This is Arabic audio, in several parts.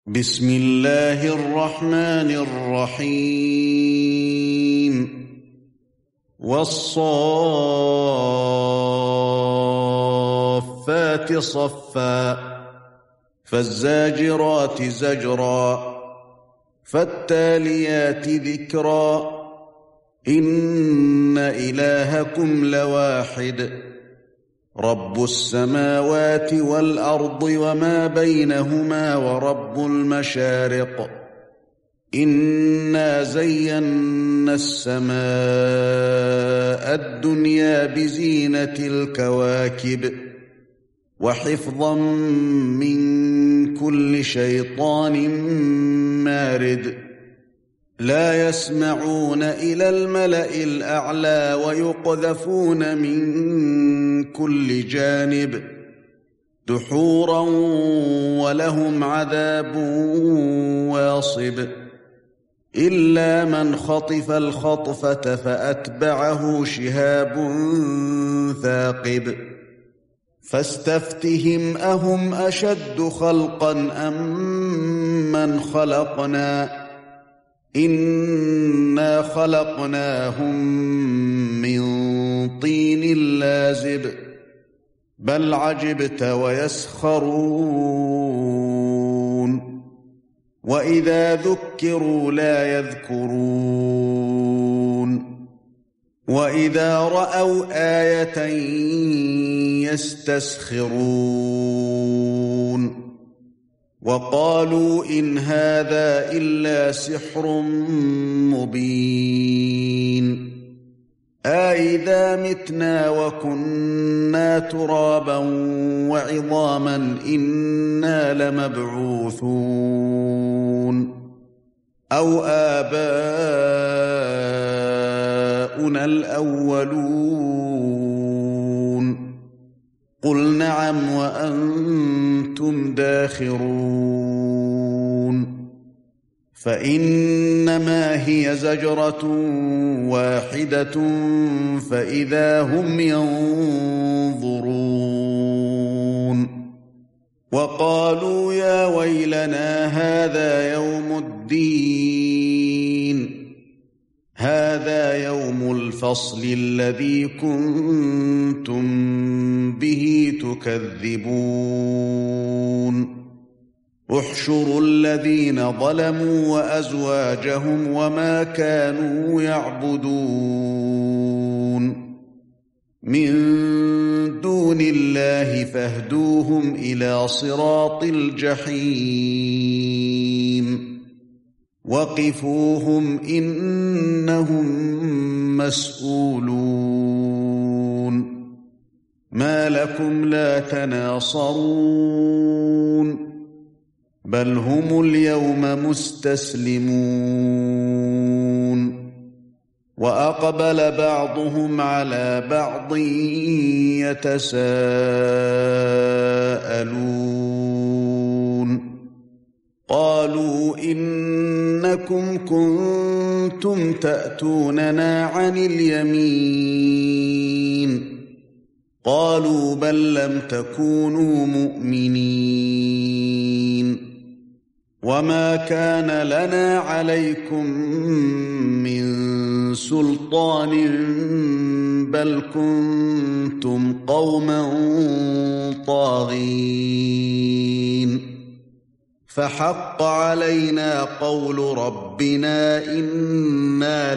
بسم الله الرحمن الرحيم والصافات صفا فالزاجرات زجرا فالتاليات ذكرا إن إلهكم لواحد رب السماوات والأرض وما بينهما ورب المشارق إنا زينا السماء الدنيا بزينة الكواكب وحفظا من كل شيطان مارد لا يسمعون إلى الملأ الأعلى ويقذفون من كل جانب دحورا ولهم عذاب واصب إلا من خطف الخطفة فأتبعه شهاب ثاقب فاستفتهم أهم أشد خلقا أم من خلقنا إنا خلقناهم من طين لازب بل عجبت ويسخرون وإذا ذكروا لا يذكرون وإذا رأوا آية يستسخرون وقالوا إن هذا إلا سحر مبين أإذا متنا وكنا ترابا وعظاما إنا لمبعوثون أو آباؤنا الأولون قل نعم وأنتم داخرون فإنما هي زجرة واحدة فإذا هم ينظرون وقالوا يا ويلنا هذا يوم الدين هذا يوم الفصل الذي كنتم به تكذبون احشروا الذين ظلموا وأزواجهم وما كانوا يعبدون من دون الله فاهدوهم إلى صراط الجحيم وقفوهم إنهم مسؤولون ما لكم لا تناصرون بل هم اليوم مستسلمون وأقبل بعضهم على بعض يتساءلون قالوا إنكم كنتم تأتوننا عن اليمين قالوا بل لم تكونوا مؤمنين وما كان لنا عليكم من سلطان بل كنتم قوما طاغين فحق علينا قول ربنا إنا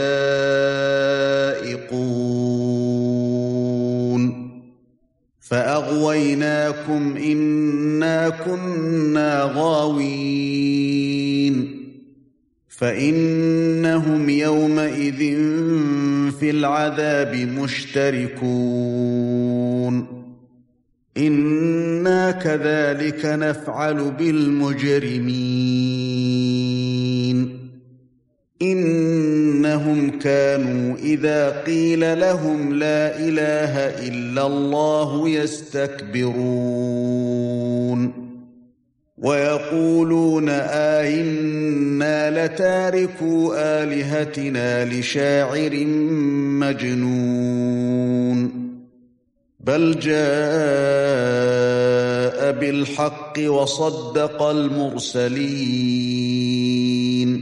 لذائقون فأغويناكم إنا كنا غاوين فإنهم يومئذ في العذاب مشتركون إنا كذلك نفعل بالمجرمين إنهم كانوا إذا قيل لهم لا إله إلا الله يستكبرون ويقولون أئنا لتاركو آلهتنا لشاعر مجنون بل جاء جاء بالحق وصدق المرسلين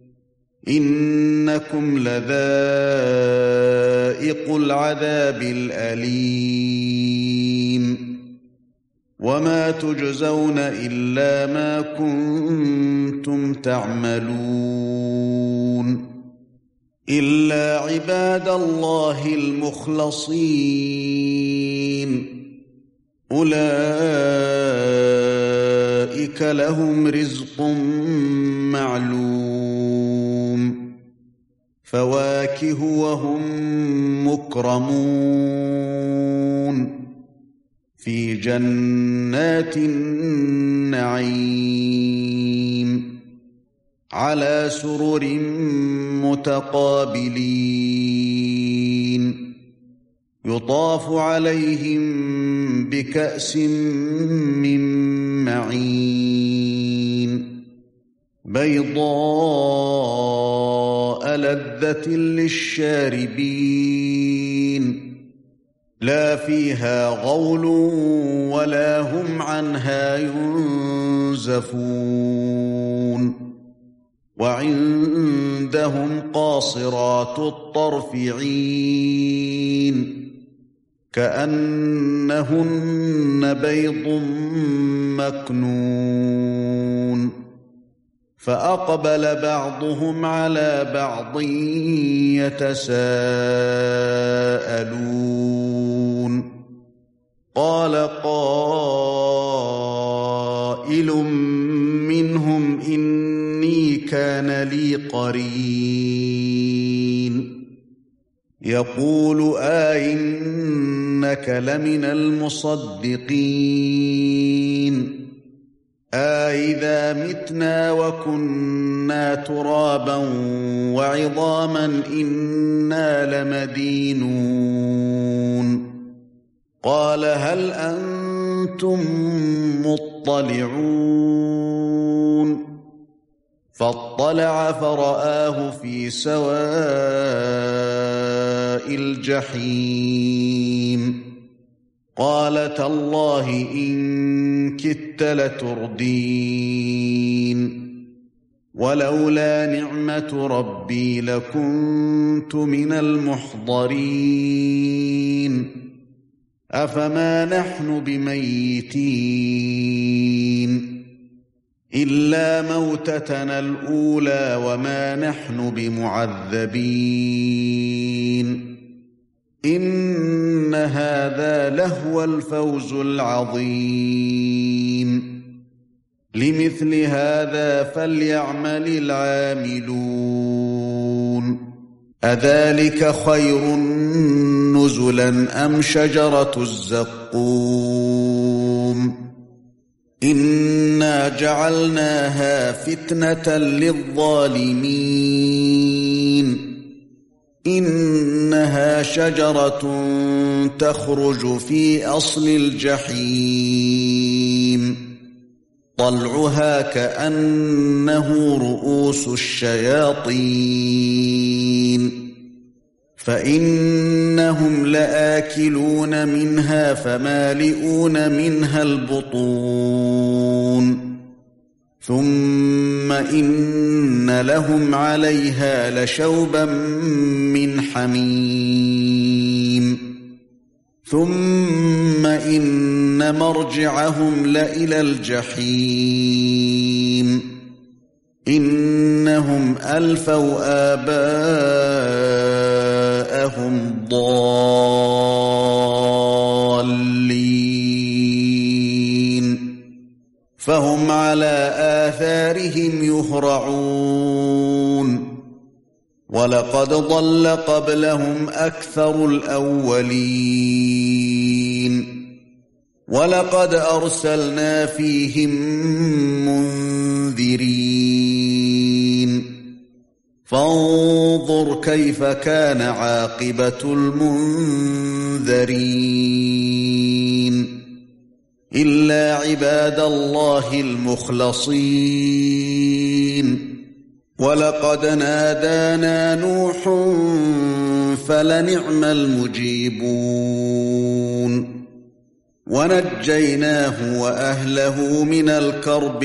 إنكم لذائقو العذاب الأليم وما تجزون إلا ما كنتم تعملون إلا عباد الله المخلصين أولئك لهم رزق معلوم فواكه وهم مكرمون في جنات النعيم على سرر متقابلين يطاف عليهم بكأس من معين بيضاء لذة للشاربين لا فيها غول ولا هم عنها ينزفون وعندهم قاصرات الطرف عين كأنهن بيض مكنون فأقبل بعضهم على بعض يتساءلون قال قائل منهم إني كان لي قرين يقول أئنك لمن المصدقين أئذا متنا وكنا ترابا وعظاما إنا لمدينون قال هل أنتم مطلعون فاطلع فرآه في سواء الجحيم قال تالله إن كدت لتردين ولولا نعمة ربي لكنت من المحضرين أفما نحن بميتين إلا موتتنا الأولى وما نحن بمعذبين إن هذا لهو الفوز العظيم لمثل هذا فليعمل العاملون أذلك خير نزلا أم شجرة الزقوم إنا جعلناها فتنة للظالمين إنها شجرة تخرج في أصل الجحيم طلعها كأنه رؤوس الشياطين فإنهم لآكلون منها فمالئون منها البطون ثم إن لهم عليها لشوبا من حميم ثم إن مرجعهم لإلى الجحيم إنهم ألفوا آباءهم ضالين فهم على آثارهم يهرعون ولقد ضل قبلهم أكثر الأولين ولقد أرسلنا فيهم منذرين فانظر كيف كان عاقبة المنذرين إلا عباد الله المخلصين ولقد نادانا نوح فلنعم المجيبون ونجيناه وأهله من الكرب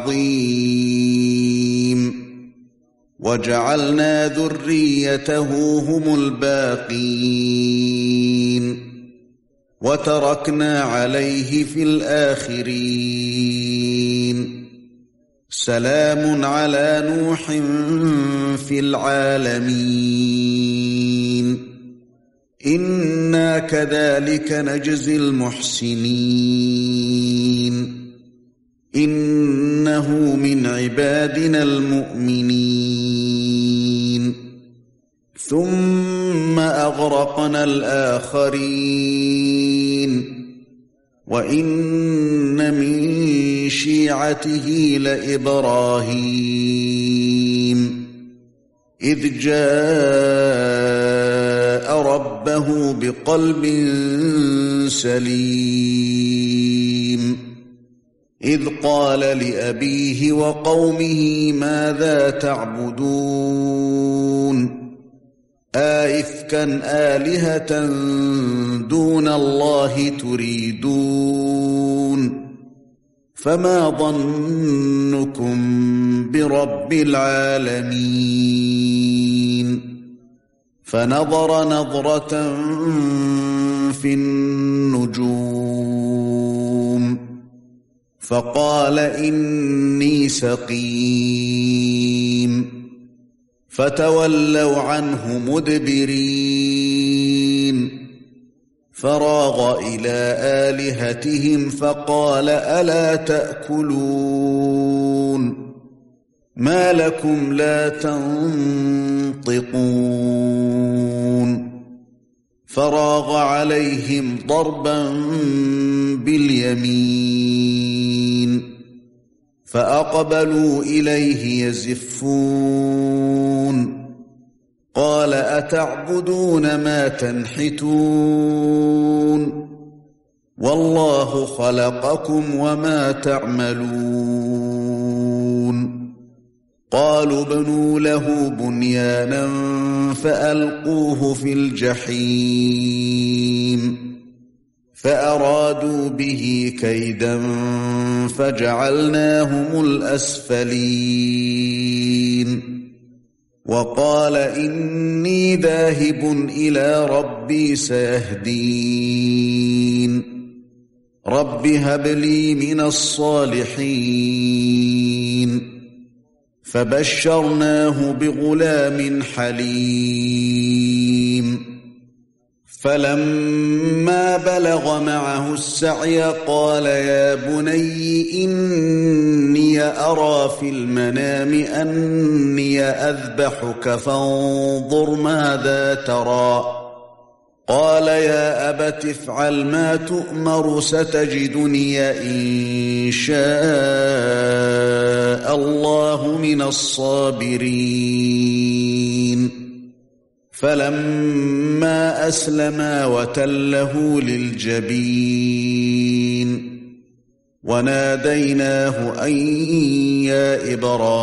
العظيم وجعلنا ذريته هم الباقين وتركنا عليه في الآخرين سلام على نوح في العالمين إنا كذلك نجزي المحسنين إنه من عبادنا المؤمنين ثم أغرقنا الآخرين وإن من شيعته لإبراهيم إذ جاء ربه بقلب سليم إذ قال لأبيه وقومه ماذا تعبدون أئفكا آلهة دون الله تريدون فما ظنكم برب العالمين فنظر نظرة في النجوم فقال إني سقيم فتولوا عنه مدبرين فراغ إلى آلهتهم فقال ألا تأكلون ما لكم لا تنطقون فراغ عليهم ضربا باليمين فأقبلوا إليه يزفون قال أتعبدون ما تنحتون والله خلقكم وما تعملون قالوا ابنوا له بنيانا فألقوه في الجحيم فأرادوا به كيدا فجعلناهم الأسفلين وقال إني ذاهب إلى ربي سيهدين رب هب لي من الصالحين فبشرناه بغلام حليم فلما بلغ معه السعي قال يا بني إني أرى في المنام أني أذبحك فانظر ماذا ترى قال يا أبت افعل ما تؤمر ستجدني إن شاء الله من الصابرين فلما أسلما وتله للجبين وناديناه أن يا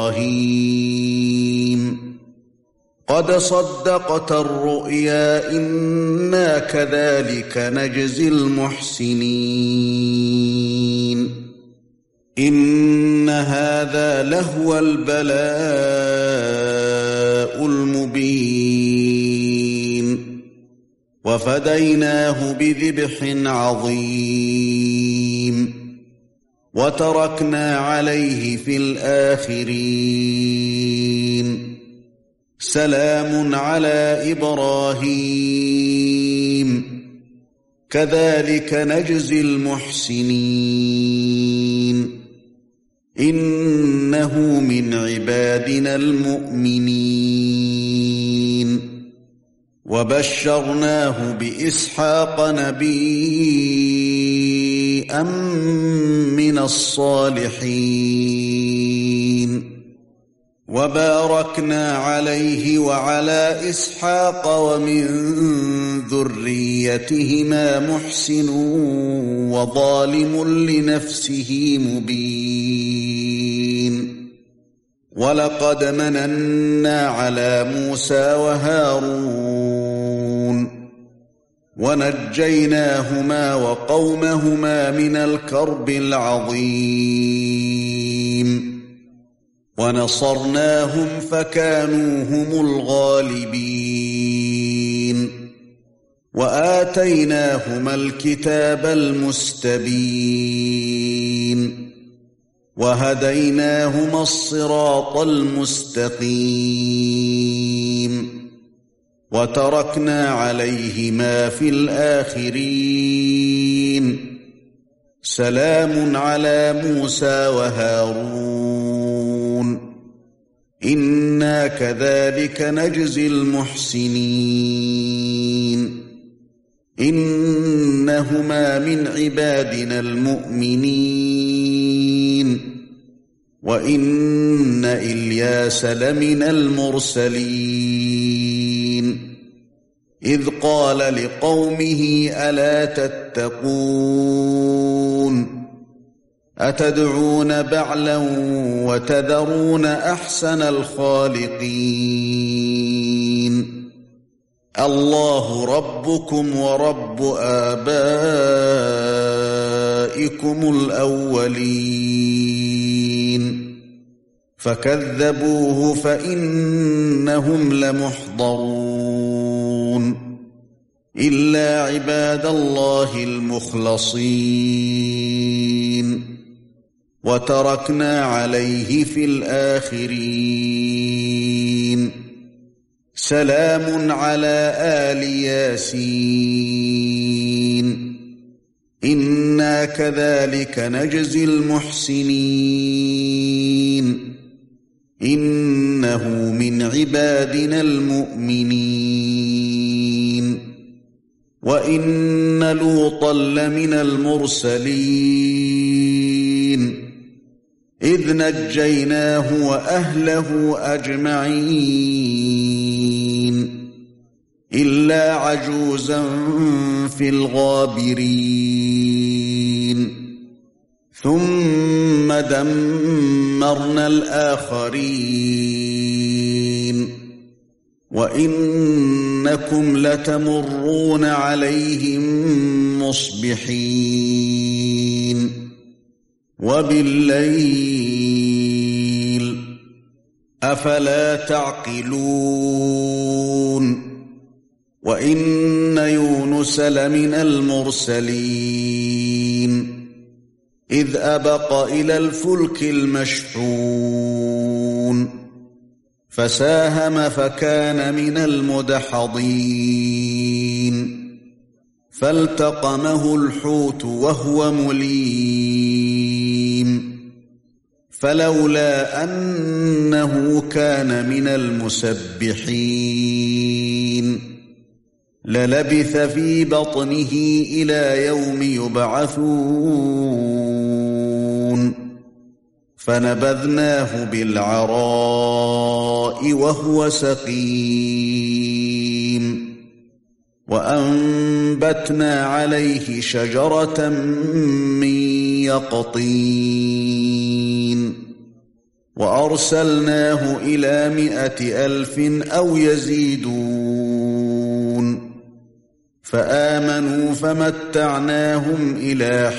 إبراهيم قد صدقت الرؤيا إنا كذلك نجزي المحسنين إن هذا لهو البلاء المبين وفديناه بذبح عظيم وتركنا عليه في الآخرين سلام على إبراهيم كذلك نجزي المحسنين إنه من عبادنا المؤمنين وبشرناه بإسحاق نبيا من الصالحين وباركنا عليه وعلى إسحاق ومن ذريتهما محسن وظالم لنفسه مبين ولقد مننا على موسى وهارون ونجيناهما وقومهما من الكرب العظيم ونصرناهم فكانوا هم الغالبين وآتيناهما الكتاب المستبين وهديناهما الصراط المستقيم وتركنا عليهما في الآخرين سلام على موسى وهارون إنا كذلك نجزي المحسنين إنهما من عبادنا المؤمنين وإن إلياس لمن المرسلين إذ قال لقومه ألا تتقون أتدعون بعلا وتذرون أحسن الخالقين الله ربكم ورب آبائكم الأولين فكذبوه فإنهم لمحضرون إلا عباد الله المخلصين وتركنا عليه في الآخرين سلام على آل ياسين إنا كذلك نجزي المحسنين إنه من عبادنا المؤمنين وإن لوطا لمن المرسلين إذ نجيناه وأهله أجمعين إلا عجوزا في الغابرين ثم دمرنا الآخرين وإنكم لتمرون عليهم مصبحين وبالليل أفلا تعقلون وإن يونس لمن المرسلين إذ أبق إلى الفلك المشحون فساهم فكان من المدحضين فالتقمه الحوت وهو مليم فلولا أنه كان من المسبحين للبث في بطنه إلى يوم يبعثون فنبذناه بالعراء وهو سقيم وأنبتنا عليه شجرة من يقطين وأرسلناه إلى 100,000 أو يزيدون فآمنوا فمتعناهم إلى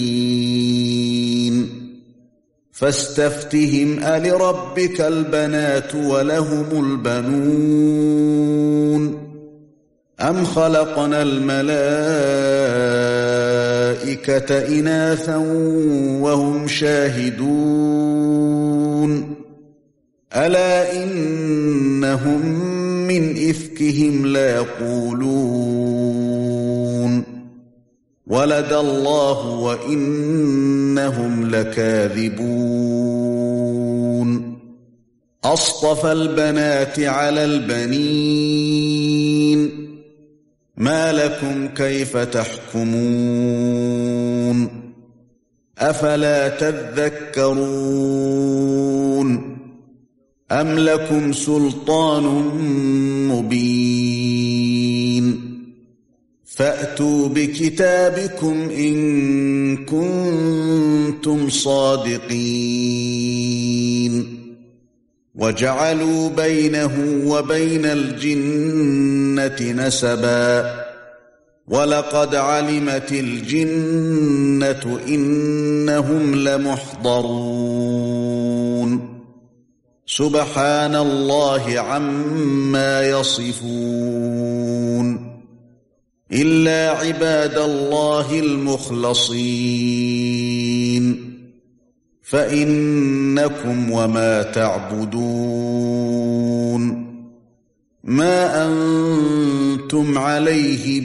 حين فاستفتهم ألربك البنات ولهم البنون أم خلقنا الملائكة إناثا وهم شاهدون ألا إنهم من إفكهم ليقولون ولد الله وإنهم لكاذبون أصطفى البنات على البنين ما لكم كيف تحكمون أفلا تذكرون أم لكم سلطان مبين فأتوا بكتابكم إن كنتم صادقين وجعلوا بينه وبين الجنة نسبا وَلَقَدْ عَلِمَتِ الْجِنَّةُ إِنَّهُمْ لَمُحْضَرُونَ سُبْحَانَ اللَّهِ عَمَّا يَصِفُونَ إِلَّا عِبَادَ اللَّهِ الْمُخْلَصِينَ فَإِنَّكُمْ وَمَا تَعْبُدُونَ مَا أَنْتُمْ عَلَيْهِ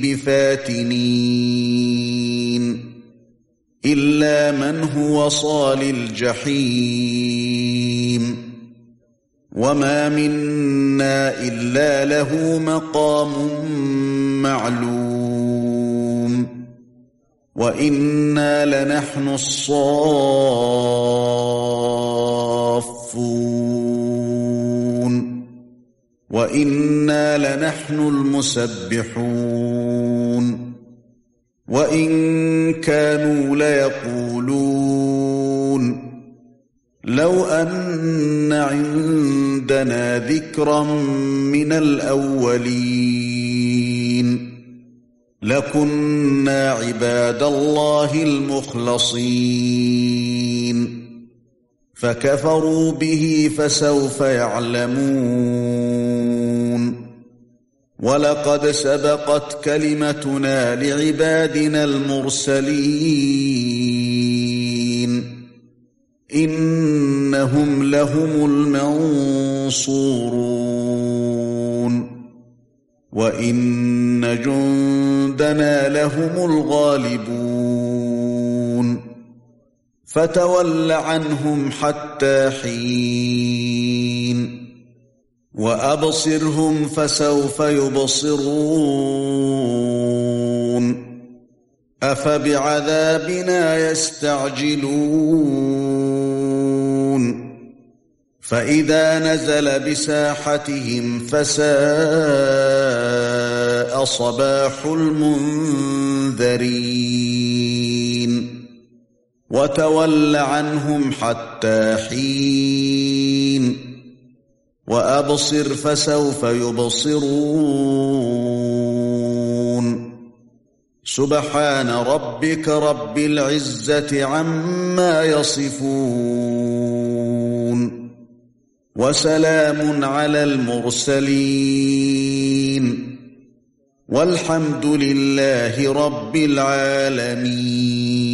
بِفَاتِنِينَ إِلَّا مَنْ هُوَ صَالِ الْجَحِيمِ وَمَا مِنَّا إِلَّا لَهُ مَقَامٌ مَّعْلُومٌ وَإِنَّا لَنَحْنُ الصَّافُّونَ وَإِنَّا لَنَحْنُ الْمُسَبِّحُونَ وَإِن كَانُوا لَيَقُولُونَ لَوْ أَنَّ عِندَنَا ذِكْرًا مِنَ الْأَوَّلِينَ لَكُنَّا عِبَادَ اللَّهِ الْمُخْلَصِينَ فَكَفَرُوا بِهِ فَسَوْفَ يَعْلَمُونَ وَلَقَدْ سَبَقَتْ كَلِمَتُنَا لِعِبَادِنَا الْمُرْسَلِينَ إِنَّهُمْ لَهُمُ الْمَنصُورُونَ وَإِنَّ جُندَنَا لَهُمُ الْغَالِبُونَ فَتَوَلَّ عَنْهُمْ حَتَّى حِينٍ وَأَبْصِرْهُمْ فَسَوْفَ يُبْصِرُونَ أَفَبِعَذَابِنَا يَسْتَعْجِلُونَ فَإِذَا نَزَلَ بِسَاحَتِهِمْ فَسَاءَ صَبَاحُ الْمُنذَرِينَ وَتَوَلَّ عَنْهُمْ حَتَّى حِينٍ وَأَبْصِرْ فَسَوْفَ يُبْصِرُونَ سُبْحَانَ رَبِّكَ رَبِّ الْعِزَّةِ عَمَّا يَصِفُونَ وَسَلَامٌ عَلَى الْمُرْسَلِينَ وَالْحَمْدُ لِلَّهِ رَبِّ الْعَالَمِينَ.